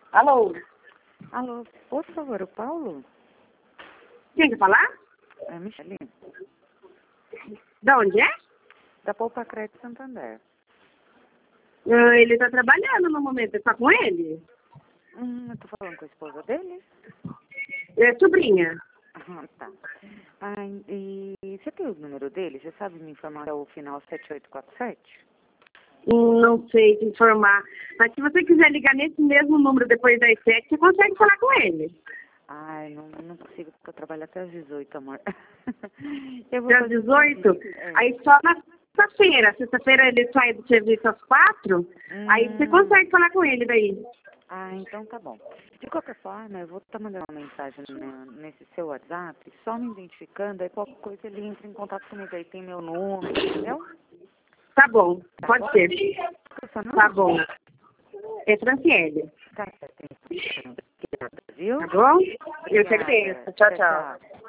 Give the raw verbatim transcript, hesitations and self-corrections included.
Alô? Alô, por favor, o Paulo? Quem quer falar? É Michele, Da onde é? da Poupa Crédito Santander. Ah, ele tá trabalhando no momento. Você tá com ele? Hum, eu tô falando com a esposa dele? É sobrinha. Ah, tá. Ah, e você tem o número dele? Você sabe me informar o final sete oito quatro sete? Hum, Não sei te informar. Mas se você quiser ligar nesse mesmo número depois das sete, você consegue falar com ele. Ai, não, não consigo, porque eu trabalho até às dezoito, amor. Eu vou Às fazer o dezoito? seguinte, é. Aí só na sexta-feira. Sexta-feira ele sai do serviço às quatro. Aí você Hum, consegue falar com ele daí. Ah, então tá bom. De qualquer forma, eu vou estar mandando uma mensagem no- nesse seu WhatsApp, só me identificando, aí qualquer coisa ele entra em contato comigo, aí tem meu número, entendeu? Tá bom. Tá Pode bom? ser. Qual é o seu Tá nome? bom. É Franciele. Tá certo, então. Obrigada, viu? Tá bom? Eu que Obrigada. agradeço. Tchau, tchau. Tchau.